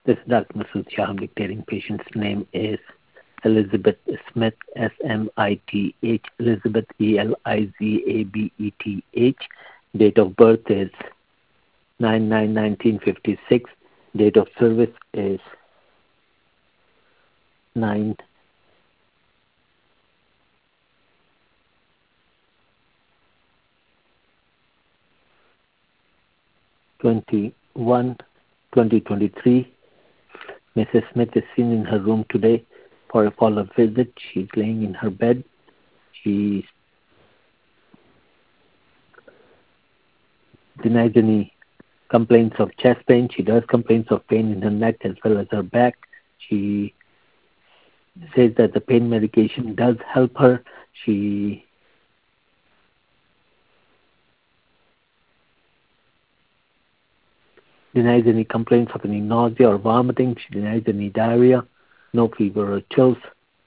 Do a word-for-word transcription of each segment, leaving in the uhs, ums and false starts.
This is Doctor Masood Shah. I'm dictating. Patient's name is Elizabeth Smith, S M I T H, Elizabeth, E L I Z A B E T H. Date of birth is nine nine nineteen fifty-six. Date of service is nine twenty-one twenty twenty-three. Missus Smith is seen in her room today for a follow-up visit. She's laying in her bed. She denies any complaints of chest pain. She does complaints of pain in her neck as well as her back. She says that the pain medication does help her. She denies any complaints of any nausea or vomiting. She denies any diarrhea, no fever or chills.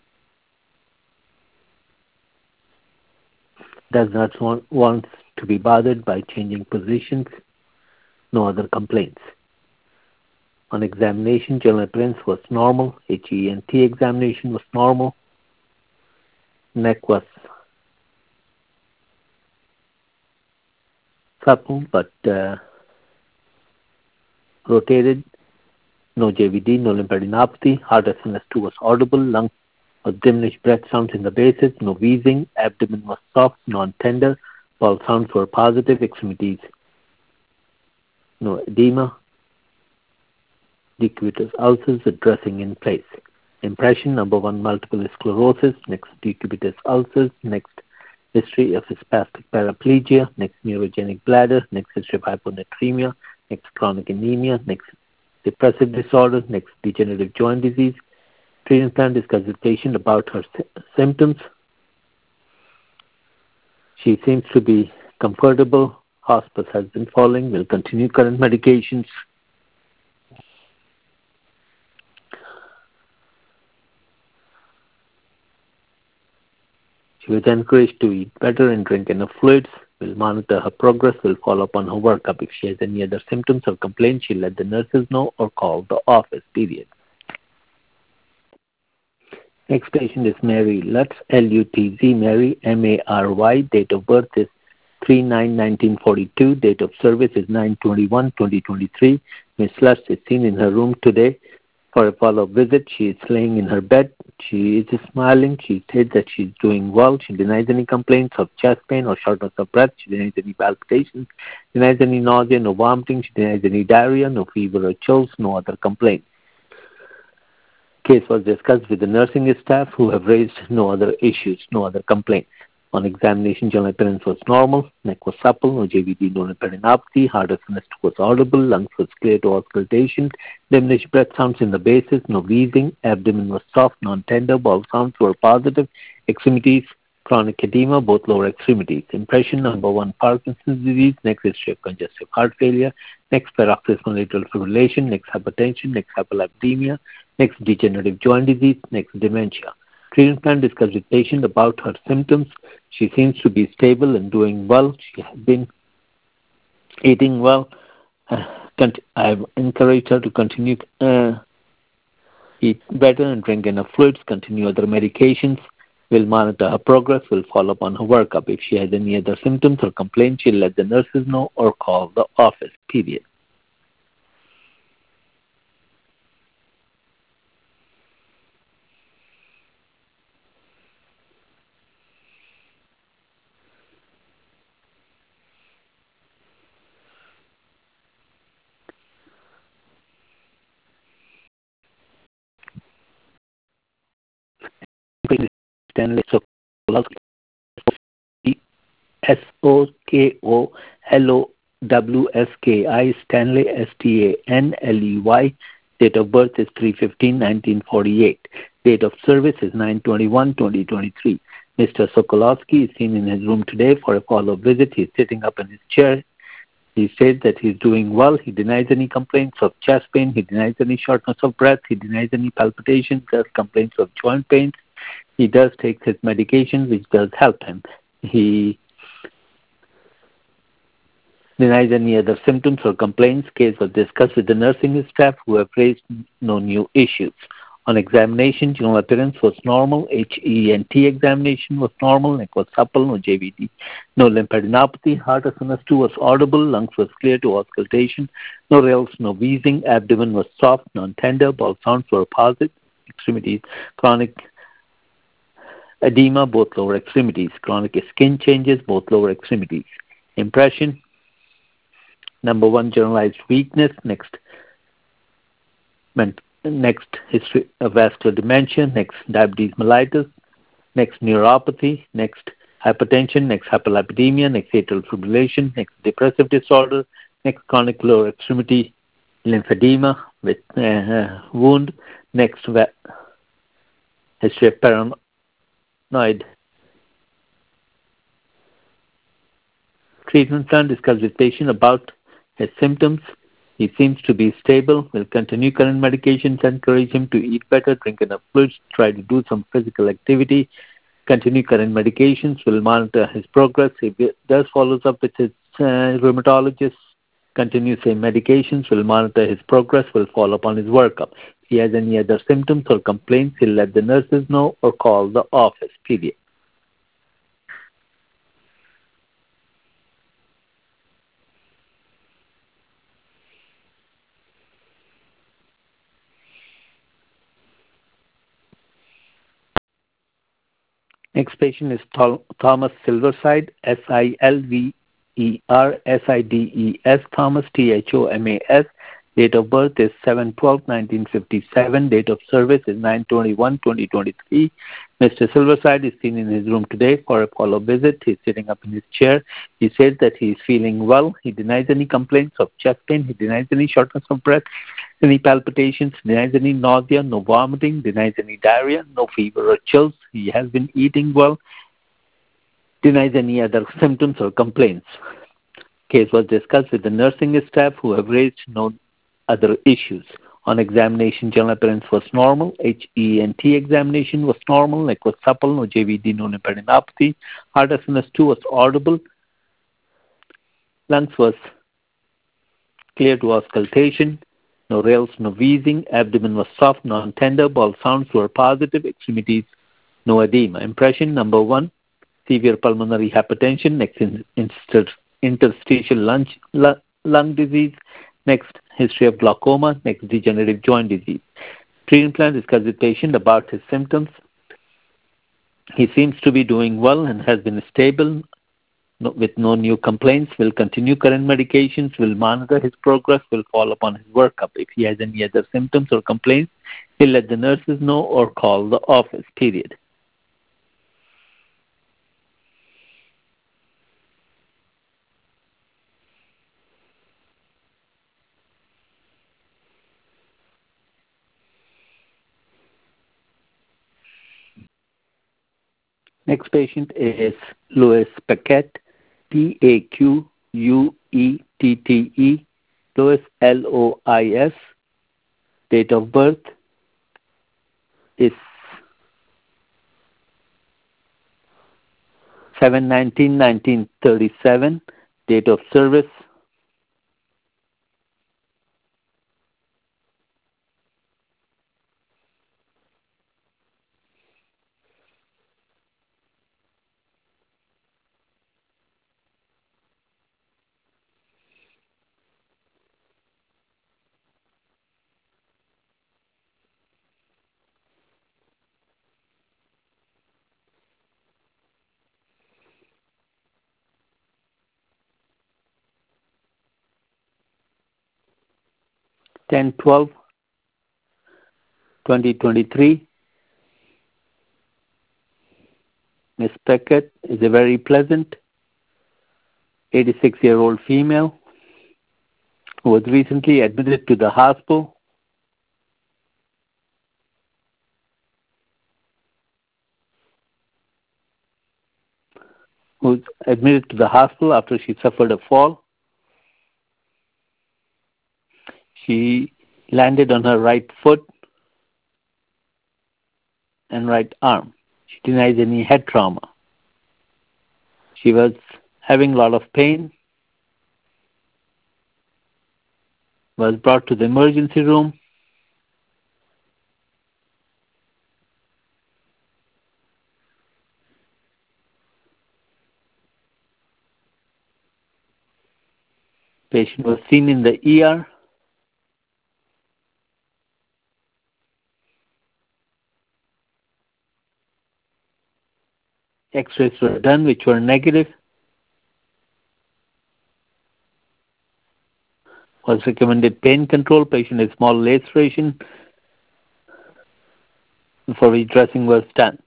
Does not want, want to be bothered by changing positions. No other complaints. On examination, general appearance was normal. H E N T examination was normal. Neck was supple but uh, rotated. No J V D, no lymphadenopathy. Heart S N S two was audible. Lung was diminished breath sounds in the bases. No wheezing. Abdomen was soft, non-tender. Bowel sounds were positive. Extremities, no edema. Decubitus ulcers, the dressing in place. Impression number one, multiple sclerosis. Next, decubitus ulcers. Next, history of spastic paraplegia. Next, neurogenic bladder. Next, history of hyponatremia. Next, chronic anemia. Next, depressive disorder. Next, degenerative joint disease. Treatment plan discusses with patient about her sy- symptoms. She seems to be comfortable. Hospice has been following. Will continue current medications. She was encouraged to eat better and drink enough fluids. Will monitor her progress. Will follow up on her workup. If she has any other symptoms or complaints, she'll let the nurses know or call the office, period. Next patient is Mary Lutz, L U T Z, Mary, M A R Y. Date of birth is three nine nineteen forty-two. Date of service is nine twenty-one twenty twenty-three. Miss Lutz is seen in her room today for a follow-up visit. She is laying in her bed. She is smiling. She says that she's doing well. She denies any complaints of chest pain or shortness of breath. She denies any palpitations, denies any nausea, no vomiting. She denies any diarrhea, no fever or chills, no other complaints. Case was discussed with the nursing staff who have raised no other issues, no other complaints. On examination, general appearance was normal. Neck was supple, no J V D, no lymphadenopathy. Heart S N S two was audible. Lungs was clear to auscultation. Diminished breath sounds in the bases, no wheezing. Abdomen was soft, non-tender. Bowel sounds were positive. Extremities, chronic edema, both lower extremities. Impression number one, Parkinson's disease. Next, history of congestive heart failure. Next, paroxysmal atrial fibrillation. Next, hypertension. Next, hyperlipidemia. Next, degenerative joint disease. Next, dementia. Treatment plan discussed with patient about her symptoms. She seems to be stable and doing well. She has been eating well. Uh, I've encouraged her to continue uh, eat better and drink enough fluids, continue other medications. We'll monitor her progress. We'll follow up on her workup. If she has any other symptoms or complaints, she'll let the nurses know or call the office, period. Stanley Sokolowski, S O K O L O W S K I, Stanley, S T A N L E Y. Date of birth is three fifteen nineteen forty-eight. Date of service is nine twenty-one twenty twenty-three. Mister Sokolowski is seen in his room today for a follow-up visit. He is sitting up in his chair. He says that he is doing well. He denies any complaints of chest pain. He denies any shortness of breath. He denies any palpitations. Does complaints of joint pains. He does take his medication, which does help him. He Denies any other symptoms or complaints. Case was discussed with the nursing staff who have raised no new issues. On examination, general appearance was normal. H E N T examination was normal. Neck was supple, no J V D. No lymphadenopathy. Heart S N S two was audible. Lungs was clear to auscultation. No rales, no wheezing. Abdomen was soft, non-tender. Bowel sounds were positive. Extremities, chronic edema, both lower extremities. Chronic skin changes, both lower extremities. Impression, number one, generalized weakness. Next, next history of vascular dementia. Next, diabetes mellitus. Next, neuropathy. Next, hypertension. Next, hyperlipidemia. Next, atrial fibrillation. Next, depressive disorder. Next, chronic lower extremity lymphedema with uh, wound. Next, va- history of paranoid. Treatment plan, discuss with patient about his symptoms. He seems to be stable. Will continue current medications. Encourage him to eat better, drink enough fluids, try to do some physical activity. Continue current medications. Will monitor his progress. If he does follows up with his uh, rheumatologist, continue same medications. Will monitor his progress. Will follow up on his workup. If he has any other symptoms or complaints, he'll let the nurses know or call the office. Period. Next patient is Thomas Silverside, S I L V E R S I D E S, Thomas, T H O M A S. Date of birth is seven twelve nineteen fifty-seven. Date of service is nine twenty-one twenty twenty-three. Mister Silverside is seen in his room today for a follow-up visit. He's sitting up in his chair. He says that he is feeling well. He denies any complaints of chest pain. He denies any shortness of breath, any palpitations, denies any nausea, no vomiting, denies any diarrhea, no fever or chills. He has been eating well, denies any other symptoms or complaints. Case was discussed with the nursing staff who have raised no other issues. On examination, general appearance was normal. H E N T examination was normal. Neck was supple, no J V D, no lymphadenopathy. Heart S N S two was audible. Lungs was clear to auscultation. No rales, no wheezing. Abdomen was soft, non-tender. Bowel sounds were positive. Extremities, no edema. Impression, number one, severe pulmonary hypertension. Next, inter- interstitial lung, lung disease. Next, history of glaucoma. Next, degenerative joint disease. Treatment plan, discuss with patient about his symptoms. He seems to be doing well and has been stable no, with no new complaints. Will continue current medications. Will monitor his progress. Will follow up on his workup. If he has any other symptoms or complaints, he'll let the nurses know or call the office. Period. Next patient is Louis Paquette, P A Q U E T T E, Louis, L O I S. Date of birth is seven nineteen nineteen thirty-seven. Date of service ten twelve twenty twenty-three. Miss Paquette is a very pleasant eighty-six-year-old female who was recently admitted to the hospital. Who was admitted to the hospital after she suffered a fall. She landed on her right foot and right arm. She denies any head trauma. She was having a lot of pain was brought to the emergency room. Patient was seen in the E R. X-rays were done, which were negative. Was recommended pain control. Patient had small laceration, for which dressing was done.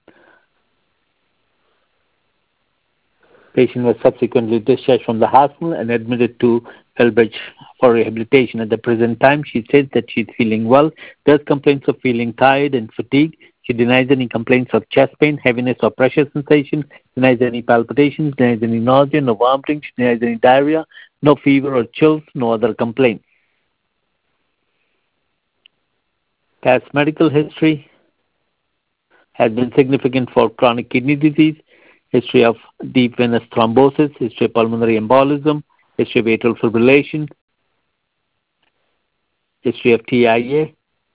Patient was subsequently discharged from the hospital and admitted to Elbridge for rehabilitation. At the present time, she says that she's feeling well, does complaints of feeling tired and fatigued. She denies any complaints of chest pain, heaviness or pressure sensation, denies any palpitations, denies any nausea, no vomiting, she denies any diarrhea, no fever or chills, no other complaints. Past medical history has been significant for chronic kidney disease, history of deep venous thrombosis, history of pulmonary embolism, history of atrial fibrillation, history of T I A,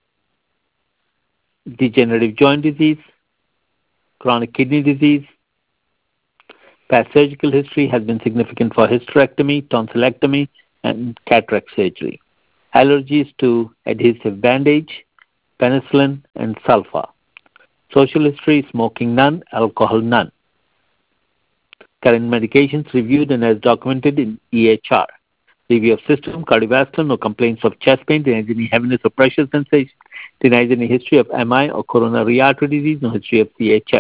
degenerative joint disease, chronic kidney disease. Past surgical history has been significant for hysterectomy, tonsillectomy, and cataract surgery. Allergies to adhesive bandage, penicillin, and sulfa. Social history, smoking none, alcohol none. Current medications reviewed and as documented in E H R. Review of system, cardiovascular, no complaints of chest pain, denies any heaviness or pressure sensation, denies any history of M I or coronary artery disease, no history of C H F.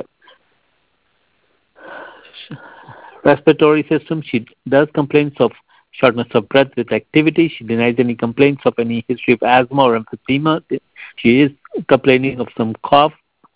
Respiratory system, she does complaints of shortness of breath with activity. She denies any complaints of any history of asthma or emphysema. She is complaining of some cough,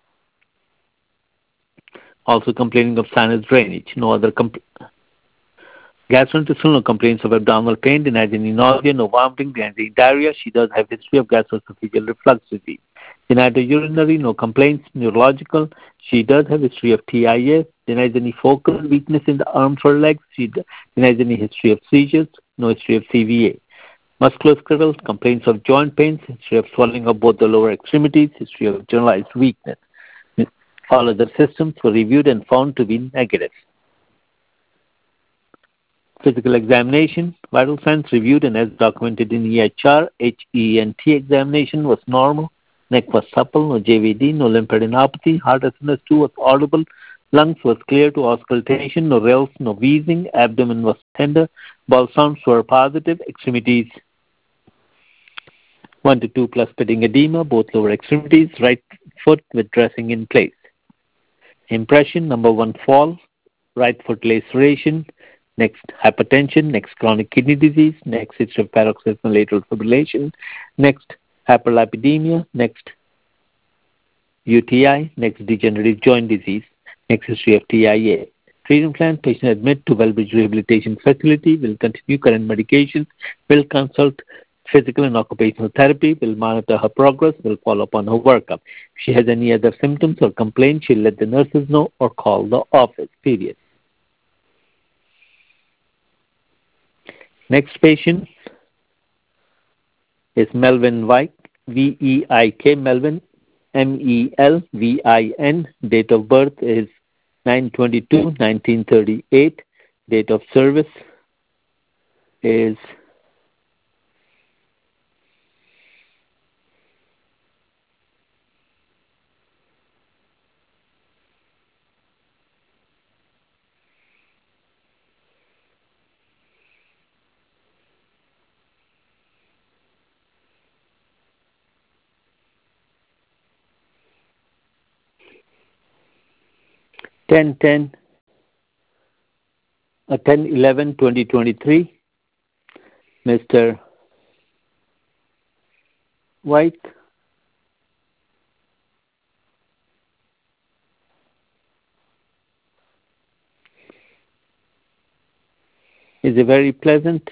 also complaining of sinus drainage. No other compl- gastrointestinal, no complaints of abdominal pain, denies any nausea, no vomiting, denies any diarrhea. She does have history of gastroesophageal reflux disease. Denied urinary, no complaints. Neurological, she does have history of T I A. Denies any focal weakness in the arms or legs. She denies any history of seizures, no history of C V A. Musculoskeletal, complaints of joint pains, history of swelling of both the lower extremities, history of generalized weakness. All other systems were reviewed and found to be negative. Physical examination, vital signs reviewed and as documented in E H R, H E N T examination was normal, neck was supple, no J V D, no lymphadenopathy, heart S N S two was audible, lungs was clear to auscultation, no rales, no wheezing, abdomen was tender, bowel sounds were positive, extremities one to two plus pitting edema, both lower extremities, right foot with dressing in place. Impression, number one, fall, right foot laceration, next hypertension, next chronic kidney disease, next history of paroxysmal atrial fibrillation, next hyperlipidemia, next U T I, next degenerative joint disease, next history of T I A. Treatment plan, patient admit to Wellbridge Rehabilitation Facility, will continue current medications, will consult physical and occupational therapy, will monitor her progress, will follow up on her workup. If she has any other symptoms or complaints, she'll let the nurses know or call the office, period. Next patient is Melvin Weik, V E I K, Melvin, M E L V I N. Date of birth is nine twenty-two nineteen thirty-eight. Date of service is ten ten, uh, ten eleven twenty twenty-three. Mister White is a very pleasant,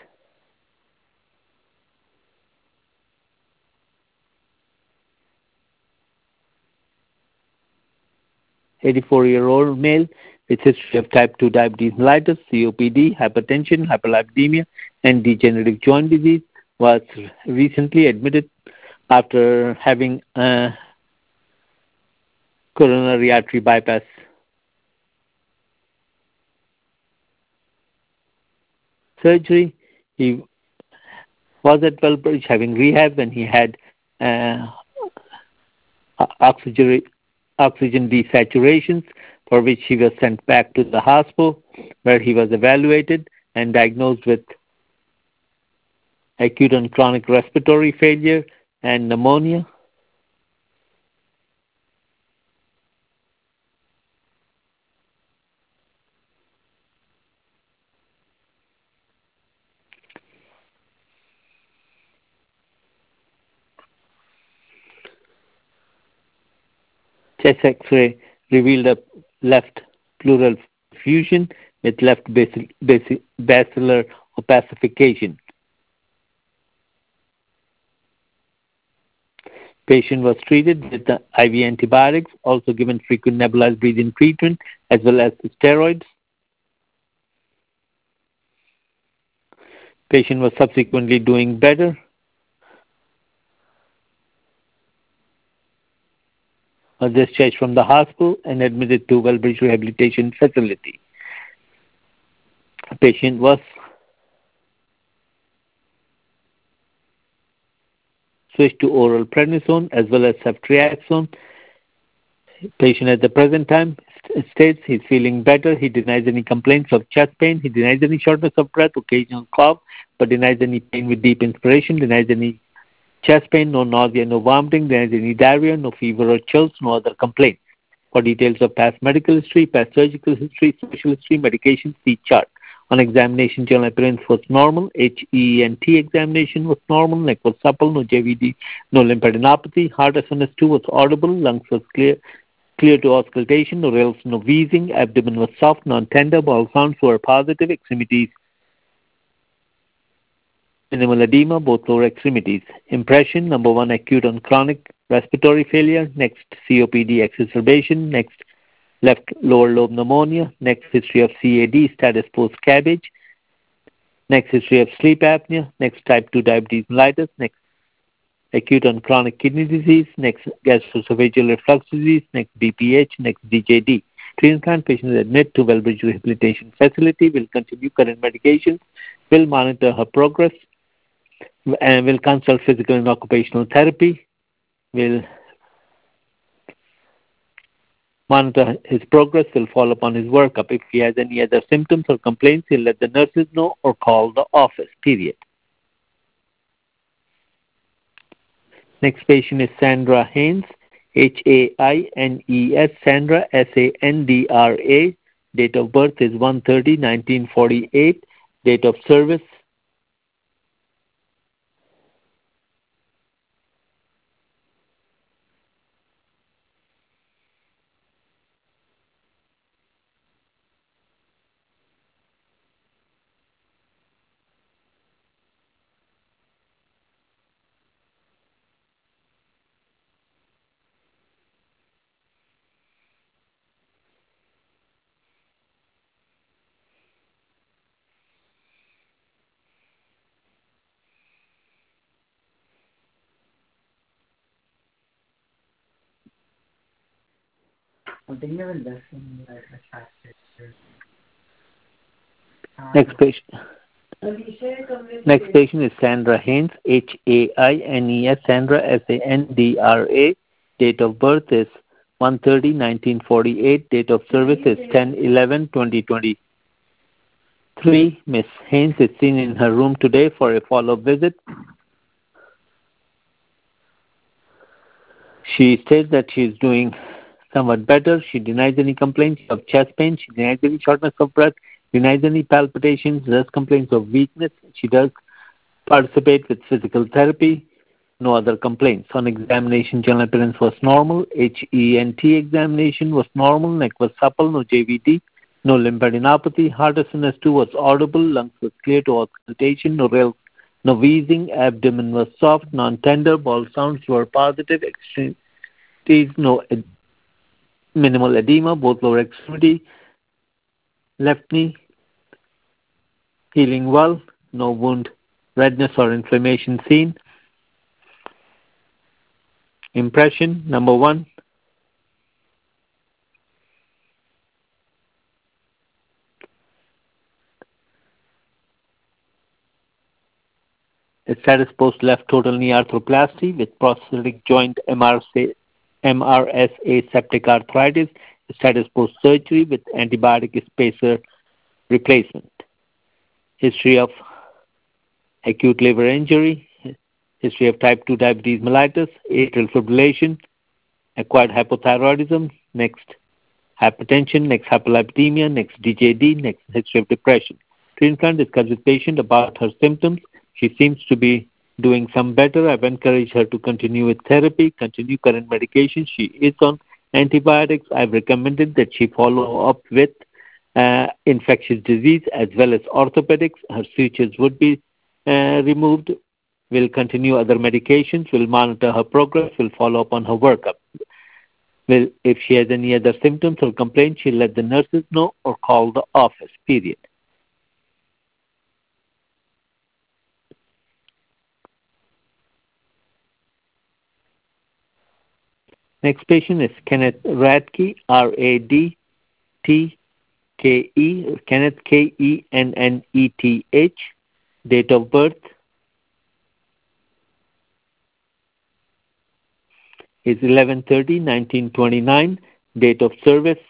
eighty-four-year-old male with history of type two diabetes mellitus, C O P D, hypertension, hyperlipidemia, and degenerative joint disease. was recently admitted after having a coronary artery bypass surgery. He was at Wellbridge having rehab when he had uh, oxygen, oxygen desaturations, for which he was sent back to the hospital, where he was evaluated and diagnosed with acute and chronic respiratory failure and pneumonia. Chest X-ray revealed a left pleural effusion with left basi- basi- basilar opacification. Patient was treated with the I V antibiotics, also given frequent nebulized breathing treatment as well as steroids. Patient was subsequently doing better. Was discharged from the hospital and admitted to Wellbridge Rehabilitation Facility. Patient was switched to oral prednisone as well as ceftriaxone. Patient at the present time states he's feeling better. He denies any complaints of chest pain. He denies any shortness of breath, occasional cough, but denies any pain with deep inspiration, denies any chest pain, no nausea, no vomiting, denies any diarrhea, no fever or chills, no other complaints. For details of past medical history, past surgical history, social history, medication, see chart. On examination, general appearance was normal. H E N T examination was normal. Neck was supple, no J V D, no lymphadenopathy. Heart S one S two was audible. Lungs was clear, clear to auscultation. No rales, no wheezing. Abdomen was soft, non-tender. Bowel sounds were positive. Extremities, minimal edema, both lower extremities. Impression, number one, acute and chronic respiratory failure. Next, C O P D exacerbation. Next, left lower lobe pneumonia. Next, history of C A D, status post-cabbage. Next, history of sleep apnea. Next, type two diabetes mellitus. Next, acute and chronic kidney disease. Next, gastroesophageal reflux disease. Next, B P H. Next, D J D. Transplant patient is admitted to Wellbridge Rehabilitation Facility. Will continue current medications. Will monitor her progress. And will consult physical and occupational therapy. Will monitor his progress, will follow up on his workup. If he has any other symptoms or complaints, he'll let the nurses know or call the office, period. Next patient is Sandra Haynes, H A I N E S, Sandra, S A N D R A. Date of birth is one thirty nineteen forty-eight. Date of service Next patient. Next patient is Sandra Haynes, H A I N E S, Sandra, S A N D R A. Date of birth is one thirty nineteen forty-eight. Date of service is ten eleven twenty twenty-three. Miss Haynes is seen in her room today for a follow-up visit. She states that she is doing somewhat better. She denies any complaints of chest pain. She denies any shortness of breath, denies any palpitations, does complaints of weakness. She does participate with physical therapy. No other complaints. On examination, general appearance was normal. H E N T examination was normal. Neck was supple, no J V D, no lymphadenopathy. Heart S one S two was audible. Lungs was clear to auscultation. No real, no wheezing. Abdomen was soft, non-tender. Bowel sounds were positive. Extremities, no ed- minimal edema, both lower extremity. Left knee healing well. No wound redness or inflammation seen. Impression, number one. A status post left total knee arthroplasty with prosthetic joint M R S A septic arthritis. Status post surgery with antibiotic spacer replacement. History of acute liver injury. History of type two diabetes mellitus. Atrial fibrillation. Acquired hypothyroidism. Next, hypertension. Next, hyperlipidemia. Next, D J D. Next, history of depression. Treatment plan discuss with patient about her symptoms. She seems to be doing some better. I've encouraged her to continue with therapy, continue current medication. She is on antibiotics. I've recommended that she follow up with uh, infectious disease as well as orthopedics. Her sutures would be uh, removed. We'll continue other medications. We'll monitor her progress. We'll follow up on her workup. Well, if she has any other symptoms or complaints, she'll let the nurses know or call the office, period. Next patient is Kenneth Radke, R A D T K E, Kenneth, K E N N E T H. Date of birth is eleven thirty nineteen twenty-nine. Date of service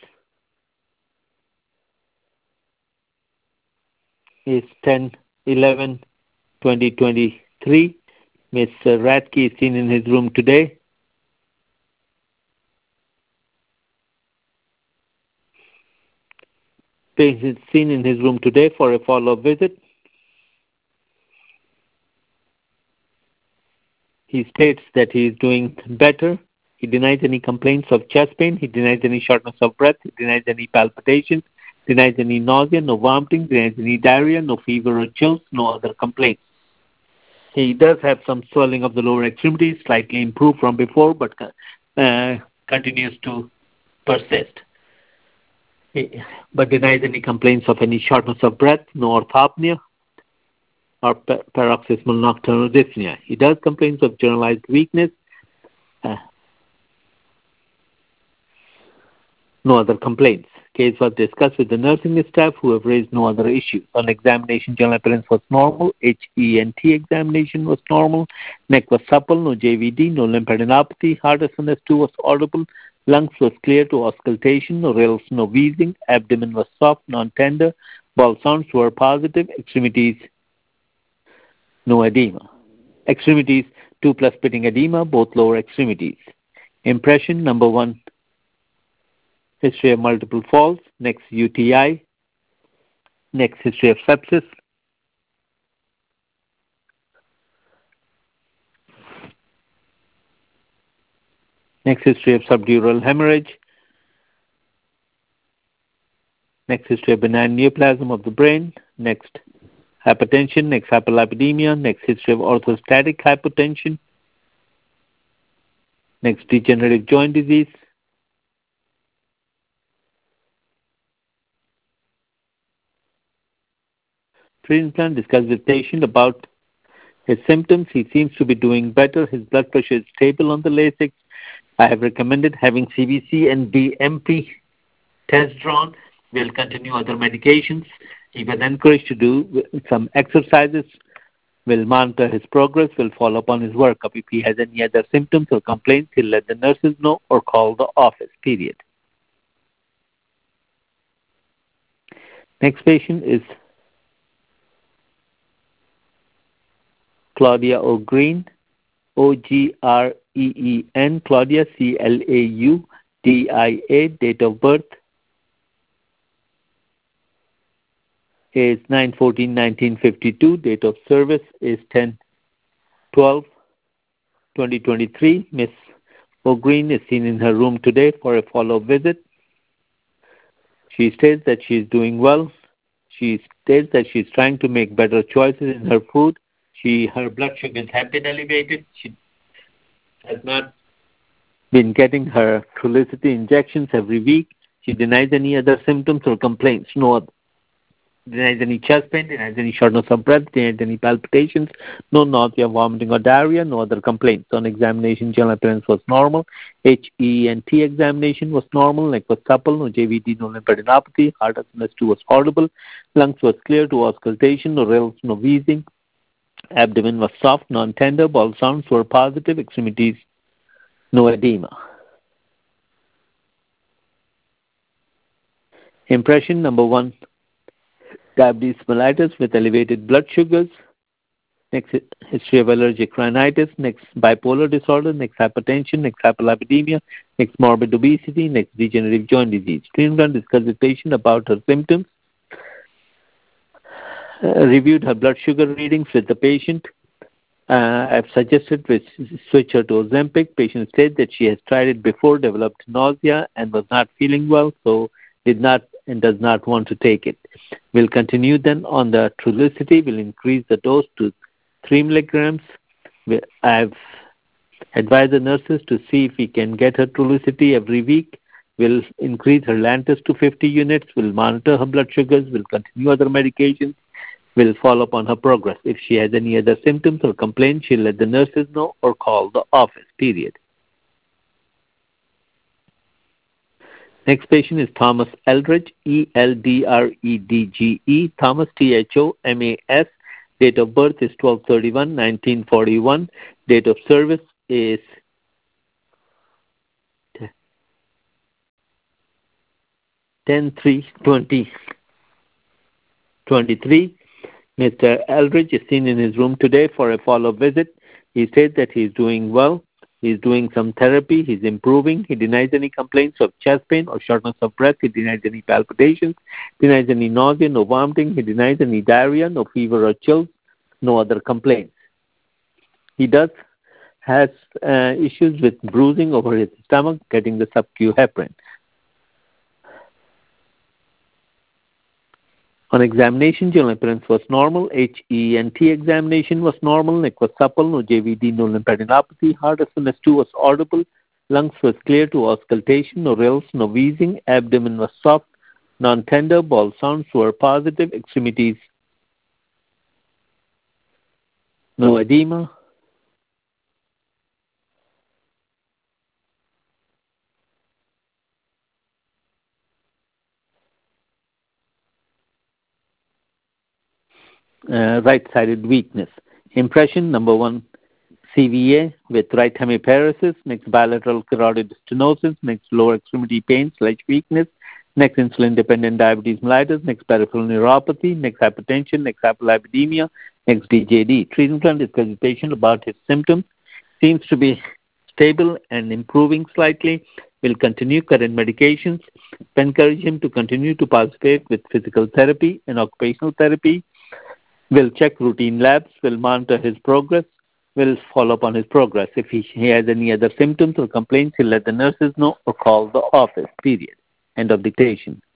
is ten eleven twenty twenty-three. Mister Radke is seen in his room today. Patient is seen in his room today for a follow-up visit. He states that he is doing better. He denies any complaints of chest pain. He denies any shortness of breath. He denies any palpitations. Denies any nausea, no vomiting. Denies any diarrhea, no fever or chills, no other complaints. He does have some swelling of the lower extremities, slightly improved from before, but uh, continues to persist. He, but denies any complaints of any shortness of breath, no orthopnea, or paroxysmal nocturnal dyspnea. He does complain of generalized weakness. Uh, no other complaints. Case was discussed with the nursing staff who have raised no other issues. On examination, general appearance was normal. H E N T examination was normal. Neck was supple, no J V D, no lymphadenopathy. Heart S one S two was audible. Lungs was clear to auscultation, no rales, no wheezing. Abdomen was soft, non-tender. Bowel sounds were positive. Extremities, no edema. Extremities, two plus pitting edema, both lower extremities. Impression, number one, history of multiple falls. Next, U T I. Next, history of sepsis. Next, history of subdural hemorrhage. Next, history of benign neoplasm of the brain. Next, hypertension. Next, hyperlipidemia. Next, history of orthostatic hypotension. Next, degenerative joint disease. Treatment plan, discuss with patient about his symptoms. He seems to be doing better. His blood pressure is stable on the Lasix. I have recommended having C B C and B M P test drawn. We'll continue other medications. He was encouraged to do some exercises. We'll monitor his progress. We'll follow up on his workup. If he has any other symptoms or complaints, he'll let the nurses know or call the office, period. Next patient is Claudia O'Green, O G R E E N, Claudia, C L A U D I A, date of birth is nine fourteen nineteen fifty-two, date of service is ten twelve twenty twenty-three. Miss O'Green is seen in her room today for a follow-up visit. She states that she is doing well. She states that she is trying to make better choices in her food. She, her blood sugars have been elevated. She has not been getting her Trulicity injections every week. She denies any other symptoms or complaints. No other, denies any chest pain, denies any shortness of breath, denies any palpitations, no nausea, vomiting or diarrhea, no other complaints. On examination, general appearance was normal. H E and T examination was normal. Neck was supple, no J V D, no lymphadenopathy. Heart S M S two was audible. Lungs was clear to auscultation, no rales, no wheezing. Abdomen was soft, non-tender. Bowel sounds were positive. Extremities, no edema. Impression number one, diabetes mellitus with elevated blood sugars. Next, history of allergic rhinitis. Next, bipolar disorder. Next, hypertension. Next, hyperlipidemia. Next, morbid obesity. Next, degenerative joint disease. Treatment discussed with patient about her symptoms. Uh, reviewed her blood sugar readings with the patient. Uh, I've suggested we switch her to Ozempic. Patient said that she has tried it before, developed nausea, and was not feeling well, so did not and does not want to take it. We'll continue then on the Trulicity. We'll increase the dose to three milligrams. I've advised the nurses to see if we can get her Trulicity every week. We'll increase her Lantus to fifty units. We'll monitor her blood sugars. We'll continue other medications. We'll follow up on her progress. If she has any other symptoms or complaints, she'll let the nurses know or call the office, period. Next patient is Thomas Eldridge, E L D R E D G E, Thomas, T H O M A S. Date of birth is twelve thirty-one nineteen forty-one. Date of service is ten three twenty twenty-three. Mister Eldridge is seen in his room today for a follow-up visit. He said that he is doing well. He is doing some therapy. He is improving. He denies any complaints of chest pain or shortness of breath. He denies any palpitations. Denies any nausea, no vomiting. He denies any diarrhea, no fever or chills, no other complaints. He does has uh, issues with bruising over his stomach, getting the sub-Q heparin. On examination, general appearance was normal. H E and T examination was normal. Neck was supple, no J V D, no lymphadenopathy. Heart S M S two was audible. Lungs was clear to auscultation, no rales, no wheezing. Abdomen was soft, non-tender. Bowel sounds were positive. Extremities, no edema. Uh, right-sided weakness. Impression number one, C V A with right hemiparesis. Next, bilateral carotid stenosis. Next, lower extremity pain slash weakness. Next, insulin-dependent diabetes mellitus. Next, peripheral neuropathy. Next, hypertension. Next, hyperlipidemia. Next, D J D. Treatment plan discusses with patient about his symptoms. Seems to be stable and improving slightly. Will continue current medications. Encourage him to continue to participate with physical therapy and occupational therapy. We'll check routine labs. We'll monitor his progress. We'll follow up on his progress. If he, he has any other symptoms or complaints, he'll let the nurses know or call the office, period. End of dictation.